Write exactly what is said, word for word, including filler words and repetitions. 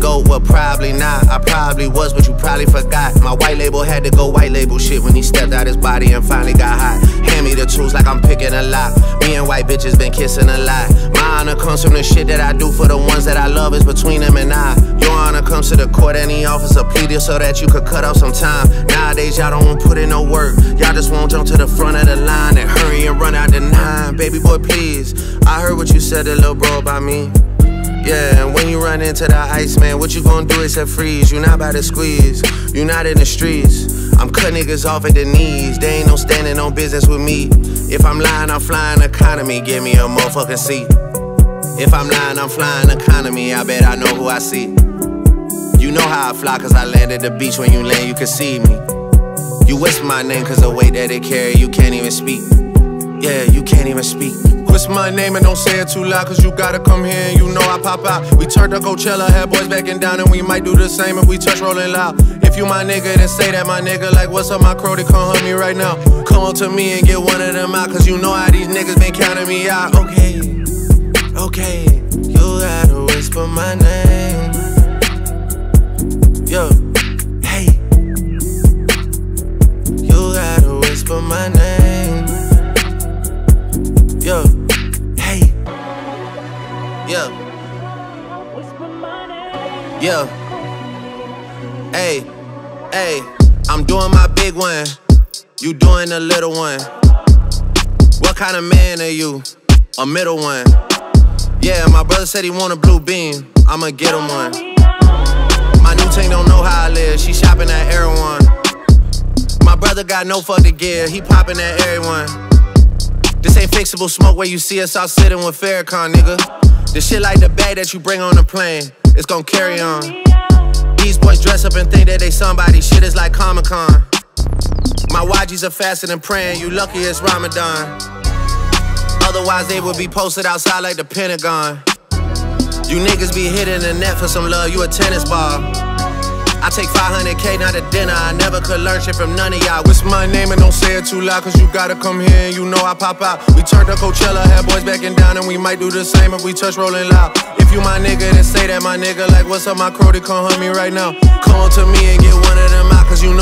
go? Well, probably not. I probably was, but you probably forgot. My white label had to go white label shit when he stepped out his body and finally got hot. Hand me the tools like I'm picking a lot. Me and white bitches been kissing a lot. My honor comes from the shit that I do for the ones that I love. Is between them and I. Your honor comes to the court and the officer pleaded so that you could cut off some time. Nowadays y'all don't want put in no work. Y'all just won't jump to the front of the line and hurry and run out the nine. Baby boy, please. I heard what you said to little bro about me. Yeah, and when you run into the ice, man, what you gonna do except freeze? You not about to squeeze, you not in the streets. I'm cut niggas off at the knees. They ain't no standing on business with me. If I'm lying, I'm flying economy. Give me a motherfucking seat. If I'm lying, I'm flying economy. I bet I know who I see. You know how I fly cause I land at the beach. When you land, you can see me. You whisper my name cause the weight that it carry, you can't even speak. Yeah, you can't even speak. Whisper my name and don't say it too loud cause you gotta come here and you know I pop out. We turned to Coachella, had boys backing down and we might do the same if we touch rolling loud. If you my nigga, then say that my nigga. Like what's up my crow, they come hug me right now. Come on to me and get one of them out cause you know how these niggas been counting me out. Okay, okay, you gotta whisper my name. Yo, hey, you gotta whisper my name. Yo, hey, yo, yo, hey, hey, I'm doing my big one, you doing the little one. What kind of man are you? A middle one. Yeah, my brother said he want a blue beam, I'ma get him one. My new team don't know how I live, she shopping at Erewhon. My brother got no fuck to give, he popping at everyone. This ain't fixable smoke where you see us all sitting with Farrakhan, nigga. This shit like the bag that you bring on the plane, it's gon' carry on. These boys dress up and think that they somebody, shit is like Comic-Con. My Y Gs are faster than praying, you lucky it's Ramadan. Otherwise they would be posted outside like the Pentagon. You niggas be hitting the net for some love, you a tennis ball. I take five hundred K, not a dinner, I never could learn shit from none of y'all. Whisper my name and don't say it too loud cause you gotta come here and you know I pop out. We turned to Coachella, had boys backing down and we might do the same if we touch rolling loud. If you my nigga, then say that my nigga. Like what's up my crow, they come hug me right now. Come on to me and get one of them out cause you know